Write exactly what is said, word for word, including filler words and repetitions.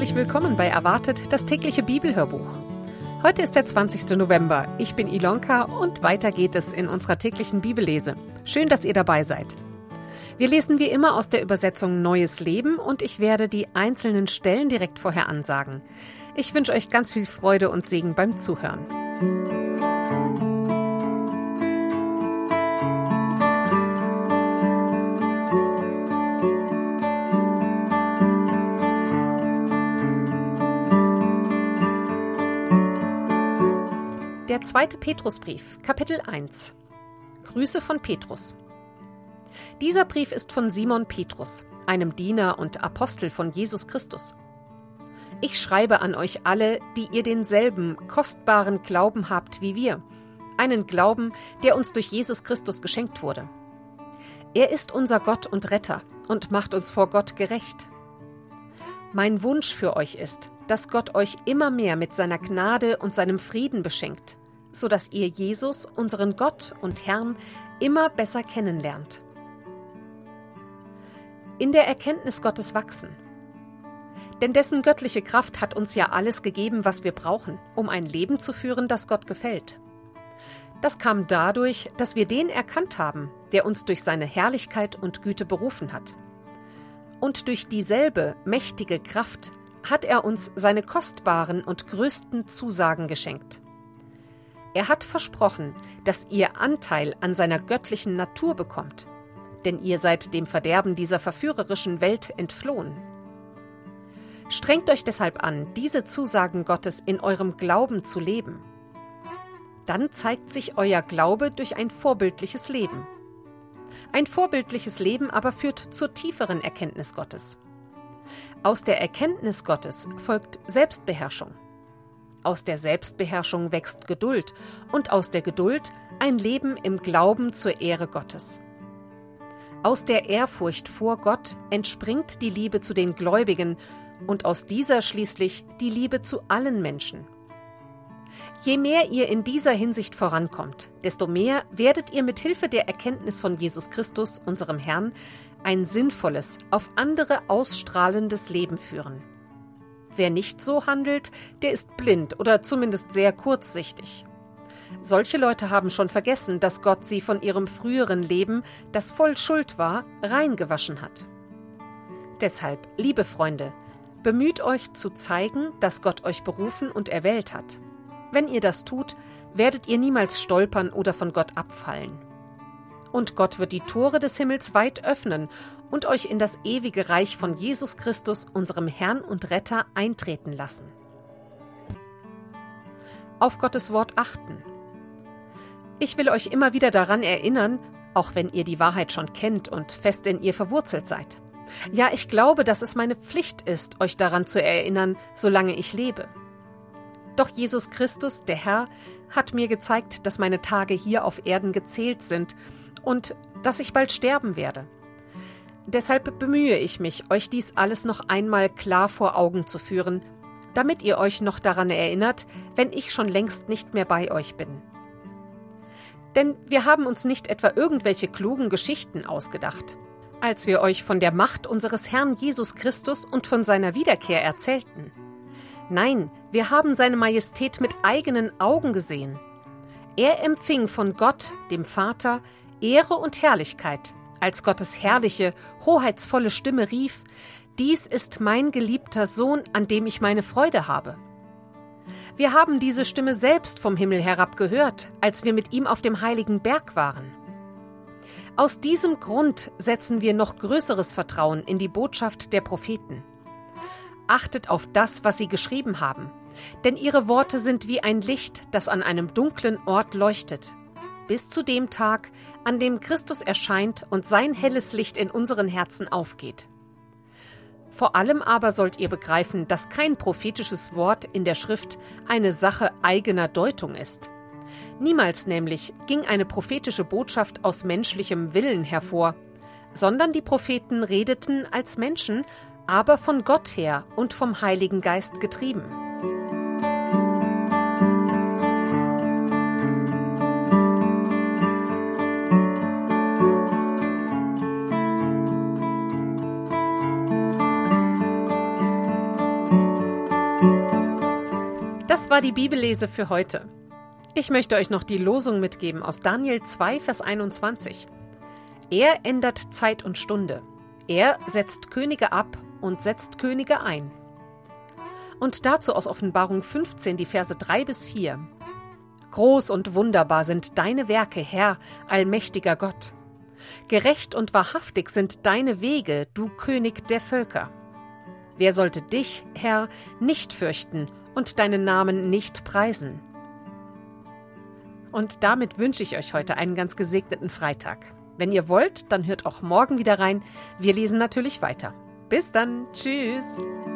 Herzlich willkommen bei Erwartet, das tägliche Bibelhörbuch. Heute ist der zwanzigster November. Ich bin Ilonka und weiter geht es in unserer täglichen Bibellese. Schön, dass ihr dabei seid. Wir lesen wie immer aus der Übersetzung Neues Leben und ich werde die einzelnen Stellen direkt vorher ansagen. Ich wünsche euch ganz viel Freude und Segen beim Zuhören. Der zweite Petrusbrief, Kapitel eins. Grüße von Petrus. Dieser Brief ist von Simon Petrus, einem Diener und Apostel von Jesus Christus. Ich schreibe an euch alle, die ihr denselben kostbaren Glauben habt wie wir, einen Glauben, der uns durch Jesus Christus geschenkt wurde. Er ist unser Gott und Retter und macht uns vor Gott gerecht. Mein Wunsch für euch ist, dass Gott euch immer mehr mit seiner Gnade und seinem Frieden beschenkt, so dass ihr Jesus, unseren Gott und Herrn, immer besser kennenlernt. In der Erkenntnis Gottes wachsen. Denn dessen göttliche Kraft hat uns ja alles gegeben, was wir brauchen, um ein Leben zu führen, das Gott gefällt. Das kam dadurch, dass wir den erkannt haben, der uns durch seine Herrlichkeit und Güte berufen hat. Und durch dieselbe mächtige Kraft hat er uns seine kostbaren und größten Zusagen geschenkt. Er hat versprochen, dass ihr Anteil an seiner göttlichen Natur bekommt, denn ihr seid dem Verderben dieser verführerischen Welt entflohen. Strengt euch deshalb an, diese Zusagen Gottes in eurem Glauben zu leben. Dann zeigt sich euer Glaube durch ein vorbildliches Leben. Ein vorbildliches Leben aber führt zur tieferen Erkenntnis Gottes. Aus der Erkenntnis Gottes folgt Selbstbeherrschung. Aus der Selbstbeherrschung wächst Geduld und aus der Geduld ein Leben im Glauben zur Ehre Gottes. Aus der Ehrfurcht vor Gott entspringt die Liebe zu den Gläubigen und aus dieser schließlich die Liebe zu allen Menschen. Je mehr ihr in dieser Hinsicht vorankommt, desto mehr werdet ihr mit Hilfe der Erkenntnis von Jesus Christus, unserem Herrn, ein sinnvolles, auf andere ausstrahlendes Leben führen. Wer nicht so handelt, der ist blind oder zumindest sehr kurzsichtig. Solche Leute haben schon vergessen, dass Gott sie von ihrem früheren Leben, das voll Schuld war, reingewaschen hat. Deshalb, liebe Freunde, bemüht euch zu zeigen, dass Gott euch berufen und erwählt hat. Wenn ihr das tut, werdet ihr niemals stolpern oder von Gott abfallen. Und Gott wird die Tore des Himmels weit öffnen und euch in das ewige Reich von Jesus Christus, unserem Herrn und Retter, eintreten lassen. Auf Gottes Wort achten. Ich will euch immer wieder daran erinnern, auch wenn ihr die Wahrheit schon kennt und fest in ihr verwurzelt seid. Ja, ich glaube, dass es meine Pflicht ist, euch daran zu erinnern, solange ich lebe. Doch Jesus Christus, der Herr, hat mir gezeigt, dass meine Tage hier auf Erden gezählt sind und dass ich bald sterben werde. Deshalb bemühe ich mich, euch dies alles noch einmal klar vor Augen zu führen, damit ihr euch noch daran erinnert, wenn ich schon längst nicht mehr bei euch bin. Denn wir haben uns nicht etwa irgendwelche klugen Geschichten ausgedacht, als wir euch von der Macht unseres Herrn Jesus Christus und von seiner Wiederkehr erzählten. Nein, wir haben seine Majestät mit eigenen Augen gesehen. Er empfing von Gott, dem Vater, Ehre und Herrlichkeit, als Gottes herrliche, hoheitsvolle Stimme rief: Dies ist mein geliebter Sohn, an dem ich meine Freude habe. Wir haben diese Stimme selbst vom Himmel herab gehört, als wir mit ihm auf dem heiligen Berg waren. Aus diesem Grund setzen wir noch größeres Vertrauen in die Botschaft der Propheten. Achtet auf das, was sie geschrieben haben, denn ihre Worte sind wie ein Licht, das an einem dunklen Ort leuchtet, bis zu dem Tag, an dem Christus erscheint und sein helles Licht in unseren Herzen aufgeht. Vor allem aber sollt ihr begreifen, dass kein prophetisches Wort in der Schrift eine Sache eigener Deutung ist. Niemals nämlich ging eine prophetische Botschaft aus menschlichem Willen hervor, sondern die Propheten redeten als Menschen, aber von Gott her und vom Heiligen Geist getrieben. Das war die Bibellese für heute. Ich möchte euch noch die Losung mitgeben aus Daniel zwei, Vers einundzwanzig. Er ändert Zeit und Stunde. Er setzt Könige ab und setzt Könige ein. Und dazu aus Offenbarung fünfzehn, die Verse drei bis vier. Groß und wunderbar sind deine Werke, Herr, allmächtiger Gott. Gerecht und wahrhaftig sind deine Wege, du König der Völker. Wer sollte dich, Herr, nicht fürchten und deinen Namen nicht preisen? Und damit wünsche ich euch heute einen ganz gesegneten Freitag. Wenn ihr wollt, dann hört auch morgen wieder rein. Wir lesen natürlich weiter. Bis dann. Tschüss.